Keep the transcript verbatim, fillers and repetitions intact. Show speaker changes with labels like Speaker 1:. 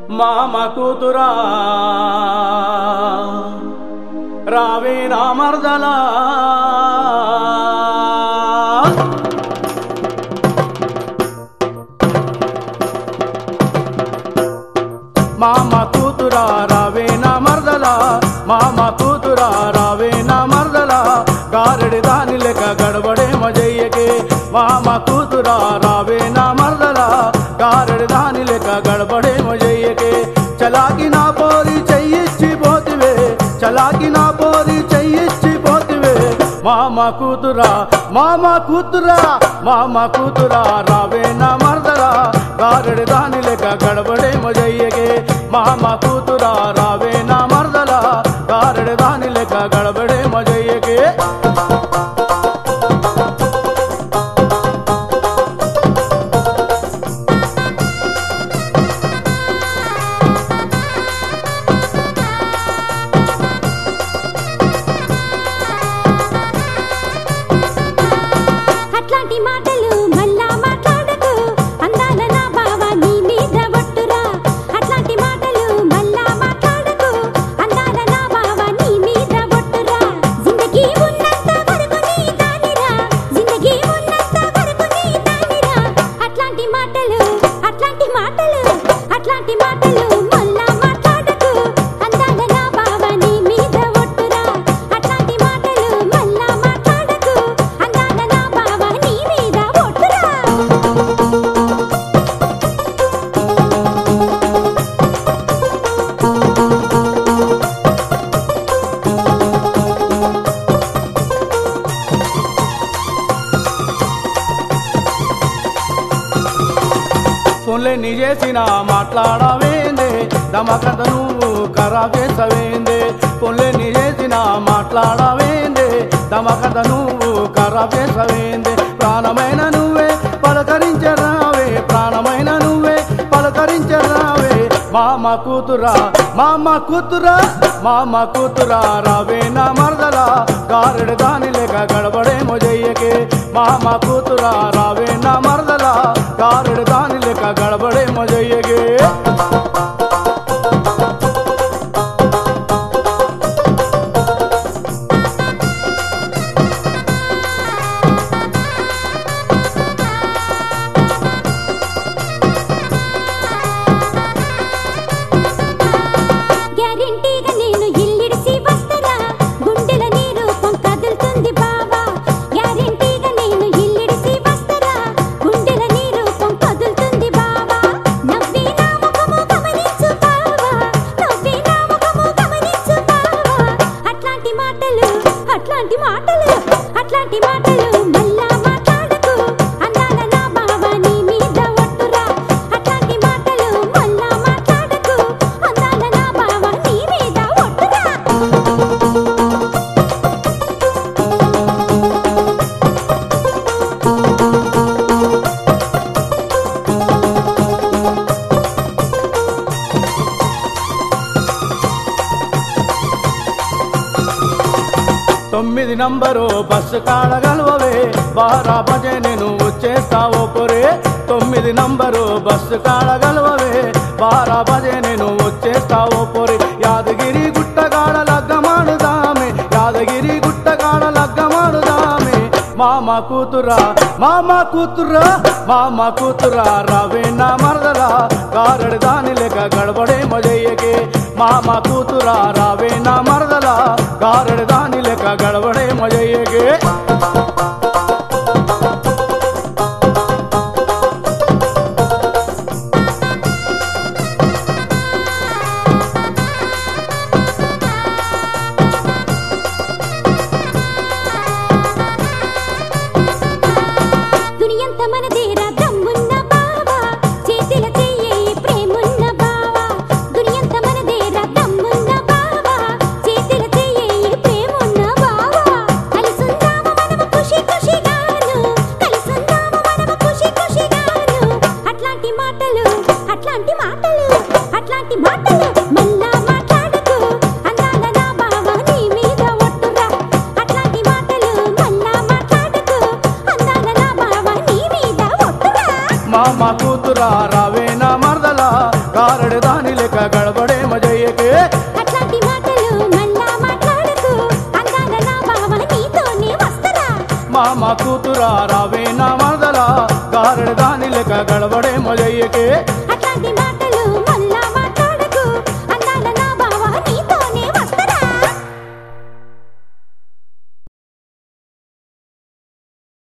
Speaker 1: మామ కూతురా రావే నా మర్దలా మామ కూతురా రావే నా మర్దలా మామ కూతురా రావే నా మర్దలా గారెడి దాని లెక్క గడబడే మజయ్యకే మామ కూతురా రావే నా మర్దలా గారెడి దాని లెక్క గడబడే మజయ్యకే చలాకి నా పోరి చెయ్యిచ్చి పోతివే చలాకి నా పోరి చెయ్యిచ్చి పోతివే మామ కూతురా మామ కూతురా మామ కూతురా రావే నా మర్దలా గారెడి దాని లెక్క గడబడే మజయ్యకే మామ కూతురా రావే నా మర్దలా గారెడి దాని లెక్క గడబడే మజయ్యకే
Speaker 2: అట్లాంటి మాటలు మళ్ళా మాట్లాడకు అందాల నా బావ నీ మీద ఒట్టురా అట్లాంటి మాటలు మళ్ళా మాట్లాడకు అందాల నా బావ నీ మీద ఒట్టురా జిందగీ ఉన్నంత వరకు నీ దానిరా జిందగీ ఉన్నంత వరకు నీ దానిరా అట్లాంటి మాటలు అట్లాంటి మాటలు అట్లాంటి మాటలు మళ్ళా మాట్లాడకు అందాల నా బావ నీ మీద ఒట్టురా అట్లాంటి మాటలు మళ్ళా మాట్లాడకు అందాల నా బావ నీ మీద ఒట్టురా
Speaker 1: ఫోన్లే నీ చేసిన మాట్లాడవేందే దమకంత నువ్వు ఖరాబ్ చేసవేందే ఫోన్లే నీ చేసిన మాట్లాడవేందే దమకంత నువ్వు ఖరాబ్ చేసవేందే ప్రాణమైన నువ్వే పలకరించరావే ప్రాణమైన నువ్వే పలకరించరావే మామ కూతురా మామ కూతురా మామ కూతురా రావే నా మర్దలా గారెడి దాని లెక్క గడబడే మొజయ్యకే మామ కూతురా రావే నా మర్దలా గారెడి దాని లెక్క గడబడే మొజయ్యకే
Speaker 2: గ్యారెంటీగా నేను ఇల్లిడిసి వస్తరా గుండెల నీ రూపం కదులుతుంది బావా గ్యారెంటీగా నేను ఇల్లిడిసి వస్తరా గుండెల నీ రూపం కదులుతుంది బావా నవ్వే నా ముఖము గమనించు బావా నవ్వే నా ముఖము గమనించు బావా అట్లాంటి మాటలు అట్లాంటి మాటలు అట్లాంటి మాటలు మళ్ళా మాట్లాడకు అందాల నా బావ నీ మీద ఒట్టురా అట్లాంటి మాటలు మళ్ళా మాట్లాడకు అందాల నా బావ నీ మీద ఒట్టురా
Speaker 1: తొమ్మిది నంబరు బస్సు కాడగలవే బారా బజే నేను వచ్చేస్తావో పొరే తొమ్మిది నంబరు బస్సు కాడగలవే బారా బజే నేను వచ్చేస్తావో పొరే యాదగిరి గుట్టగాడ లగ్గమాడుదామే యాదగిరి గుట్టగాడ లగ్గమాడుదామే మామ కూతురా మామ కూతురా మామ కూతురా రావే నా మరదలా గారెడి దాని లెక్క గడబడే మొజయ్యకే మామ కూతురా రావే నా మరదలా గారెడి దాని లెక్క గడబడే మొజయ్యకే
Speaker 2: దునియంత మనదేరా దమ్మున్న బావా చేతిల చెయ్యే ప్రేమున్న బావా దునియంత మనదేరా దమ్మున్న బావా చేతిల చెయ్యే ప్రేమున్న బావా కలిసుందాము మనము ఖుషి ఖుషిగాను కలిసుందాము మనము ఖుషి ఖుషిగాను అట్లాంటి మాటలు అట్లాంటి మాటలు అట్లాంటి మాటలు మళ్ళా మాట్లాడకు అందాల నా బావ నీ మీద ఒట్టురా అట్లాంటి మాటలు మళ్ళా మాట్లాడకు అందాల నా బావ నీ మీద ఒట్టురా
Speaker 1: మామ కూతురా రావే నా మరదలా గారెడి దాని మామ కూతురా రావే నా మరదలా గారెడు దాని లెక్క గడబడే మొజయ్యకే